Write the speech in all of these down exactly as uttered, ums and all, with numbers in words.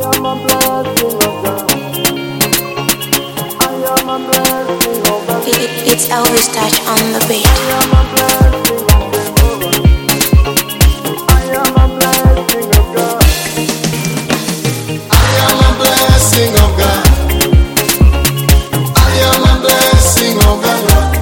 am a blessing of God. I am a blessing of God. It, it's Elvis Touch on the beat. I am a blessing of Jehovah. I am a blessing of God. I am a blessing of God. I am a blessing of God.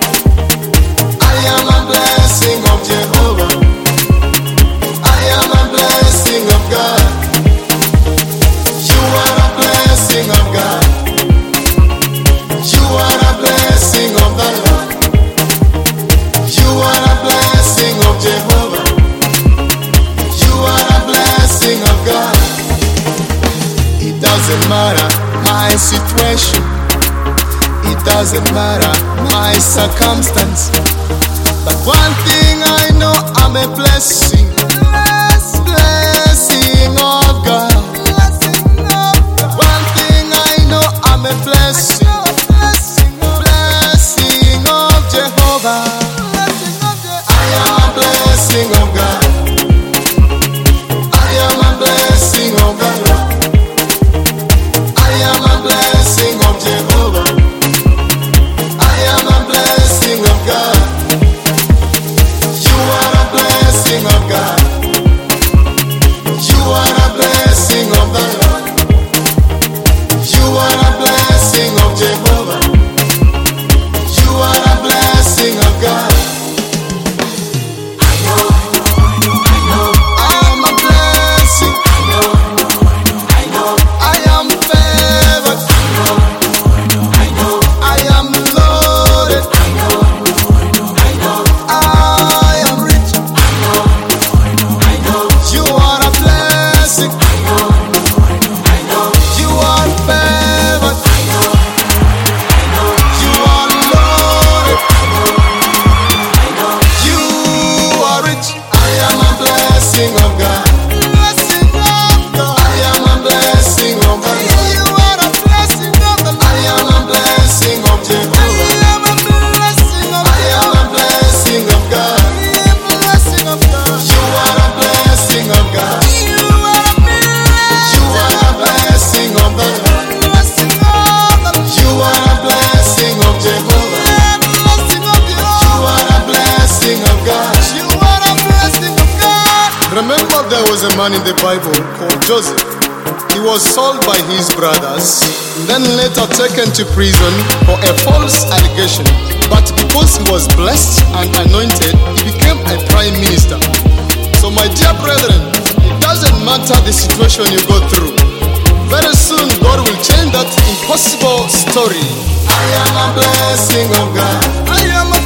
I am a blessing of Jehovah. I am a blessing of God. You are a blessing of God. You are a blessing of the Lord. You are a blessing of Jehovah. You are a blessing of God. It doesn't matter my situation. It doesn't matter my circumstance. But one thing I know, I'm a blessing. Blessing of God. One thing I know, I'm a blessing. Blessing of Jehovah. I am a blessing of God. I am a blessing of God. I am a blessing of Jehovah. I am a blessing of God. You are a blessing of God. You are a blessing of the Lord. You are a blessing of Jehovah. You are a blessing of God. I know, I know, I know. I am a blessing. I know, I know. I am favored. I know, I know. I am loaded. I know, I know. I am rich. I know, I know. You are a blessing. I know, I know. You are favored. I know, I know. You are loaded. I know, I know. You are rich. I am a blessing of God. Blessing of God. I am a blessing of God. You are a blessing of the Lord. I am a blessing of Jehovah. I am a blessing of God. I am a blessing of God. I am a blessing of God. You are a blessing of God. You are a blessing. You are a blessing of the Lord. Blessing of the Lord. You are a blessing of Jehovah. Blessing of Jehovah. You are a blessing of God. You are a blessing of God. Remember, there was a man in the Bible called Joseph. He was sold by his brothers, then later taken to prison for a false allegation. But because he was blessed and anointed, he became a prime minister. So my dear brethren, it doesn't matter the situation you go through. Very soon God will change that impossible story. I am a blessing of God. I am a